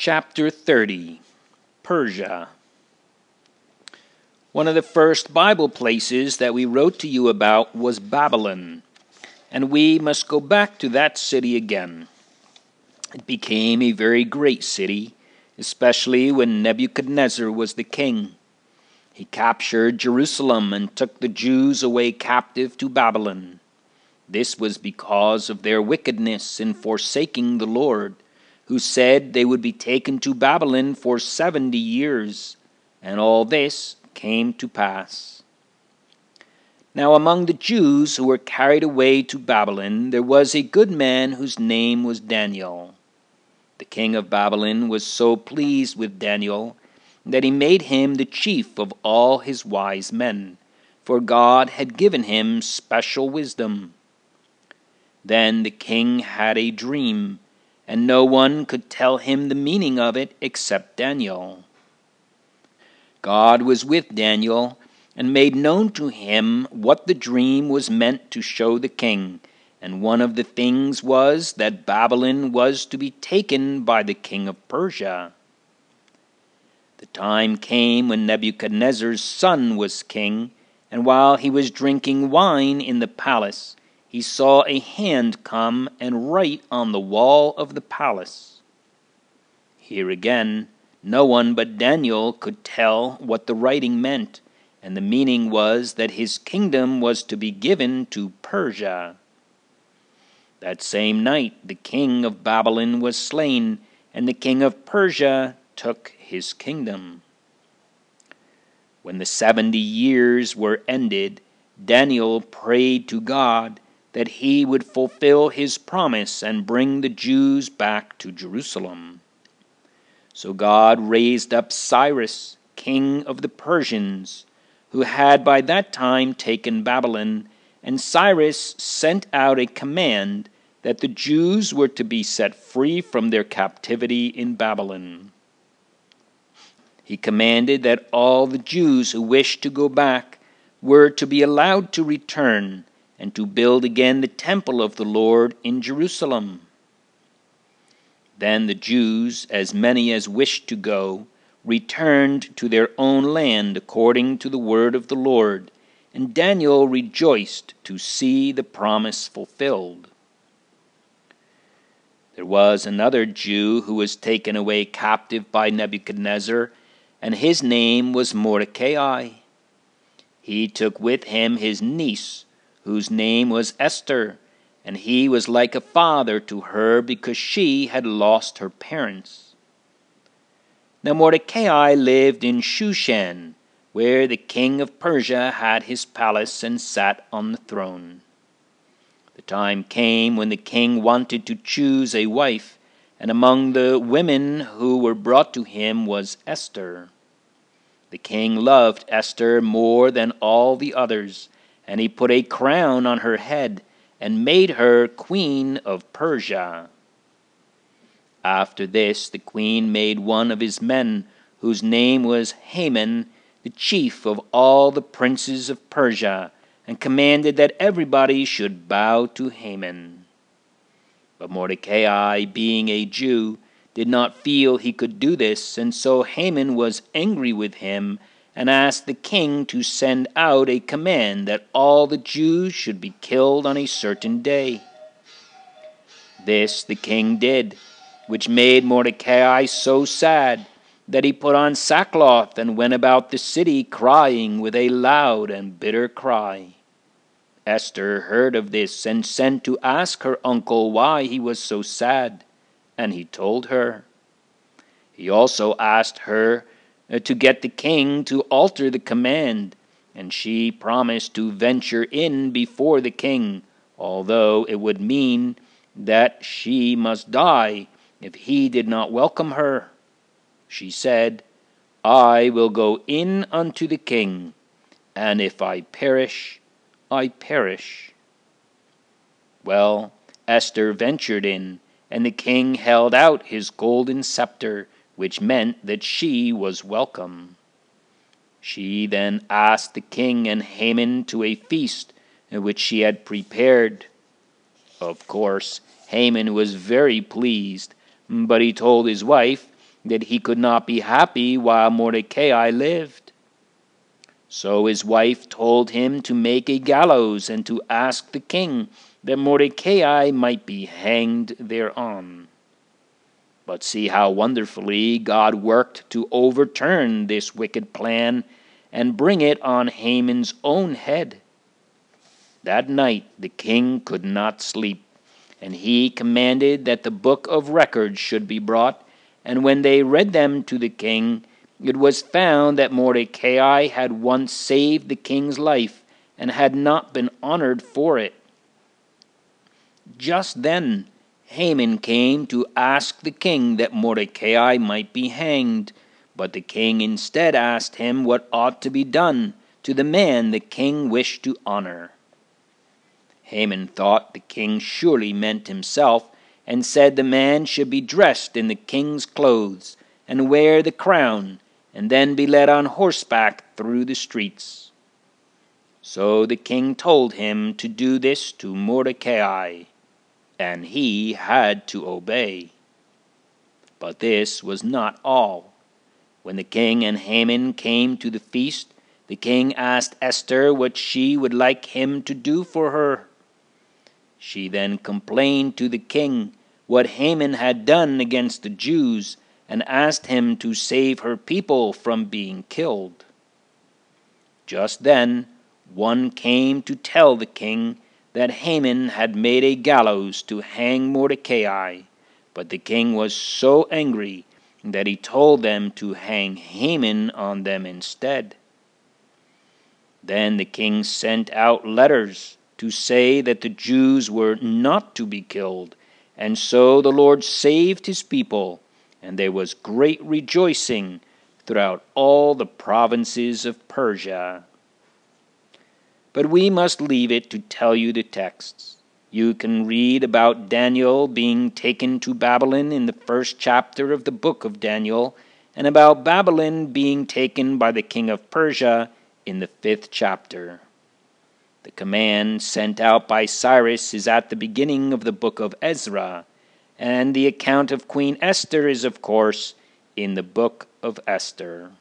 Chapter 30, Persia. One of the first Bible places that we wrote to you about was Babylon, and we must go back to that city again. It became a very great city, especially when Nebuchadnezzar was the king. He captured Jerusalem and took the Jews away captive to Babylon. This was because of their wickedness in forsaking the Lord, who said they would be taken to Babylon for 70 years, and all this came to pass. Now among the Jews who were carried away to Babylon, there was a good man whose name was Daniel. The king of Babylon was so pleased with Daniel that he made him the chief of all his wise men, for God had given him special wisdom. Then the king had a dream, and no one could tell him the meaning of it except Daniel. God was with Daniel, and made known to him what the dream was meant to show the king, and one of the things was that Babylon was to be taken by the king of Persia. The time came when Nebuchadnezzar's son was king, and while he was drinking wine in the palace, he saw a hand come and write on the wall of the palace. Here again, no one but Daniel could tell what the writing meant, and the meaning was that his kingdom was to be given to Persia. That same night the king of Babylon was slain, and the king of Persia took his kingdom. When the 70 years were ended, Daniel prayed to God that he would fulfill his promise and bring the Jews back to Jerusalem. So God raised up Cyrus, king of the Persians, who had by that time taken Babylon, and Cyrus sent out a command that the Jews were to be set free from their captivity in Babylon. He commanded that all the Jews who wished to go back were to be allowed to return and to build again the temple of the Lord in Jerusalem. Then the Jews, as many as wished to go, returned to their own land according to the word of the Lord, and Daniel rejoiced to see the promise fulfilled. There was another Jew who was taken away captive by Nebuchadnezzar, and his name was Mordecai. He took with him his niece, whose name was Esther, and he was like a father to her because she had lost her parents. Now Mordecai lived in Shushan, where the king of Persia had his palace and sat on the throne. The time came when the king wanted to choose a wife, and among the women who were brought to him was Esther. The king loved Esther more than all the others, and he put a crown on her head and made her queen of Persia. After this, the queen made one of his men, whose name was Haman, the chief of all the princes of Persia, and commanded that everybody should bow to Haman. But Mordecai, being a Jew, did not feel he could do this, and so Haman was angry with him and asked the king to send out a command that all the Jews should be killed on a certain day. This the king did, which made Mordecai so sad that he put on sackcloth and went about the city crying with a loud and bitter cry. Esther heard of this and sent to ask her uncle why he was so sad, and he told her. He also asked her to get the king to alter the command, and she promised to venture in before the king, although it would mean that she must die if he did not welcome her. She said, "I will go in unto the king, and if I perish, I perish." Well, Esther ventured in, and the king held out his golden scepter, which meant that she was welcome. She then asked the king and Haman to a feast which she had prepared. Of course, Haman was very pleased, but he told his wife that he could not be happy while Mordecai lived. So his wife told him to make a gallows and to ask the king that Mordecai might be hanged thereon. But see how wonderfully God worked to overturn this wicked plan and bring it on Haman's own head. That night the king could not sleep, and he commanded that the book of records should be brought, and when they read them to the king, it was found that Mordecai had once saved the king's life and had not been honored for it. Just then Haman came to ask the king that Mordecai might be hanged, but the king instead asked him what ought to be done to the man the king wished to honor. Haman thought the king surely meant himself, and said the man should be dressed in the king's clothes, and wear the crown, and then be led on horseback through the streets. So the king told him to do this to Mordecai, and he had to obey. But this was not all. When the king and Haman came to the feast, the king asked Esther what she would like him to do for her. She then complained to the king what Haman had done against the Jews, and asked him to save her people from being killed. Just then one came to tell the king that Haman had made a gallows to hang Mordecai, but the king was so angry that he told them to hang Haman on them instead. Then the king sent out letters to say that the Jews were not to be killed, and so the Lord saved his people, and there was great rejoicing throughout all the provinces of Persia. But we must leave it to tell you the texts. You can read about Daniel being taken to Babylon in the 1st chapter of the book of Daniel, and about Babylon being taken by the king of Persia in the 5th chapter. The command sent out by Cyrus is at the beginning of the book of Ezra, and the account of Queen Esther is, of course, in the book of Esther.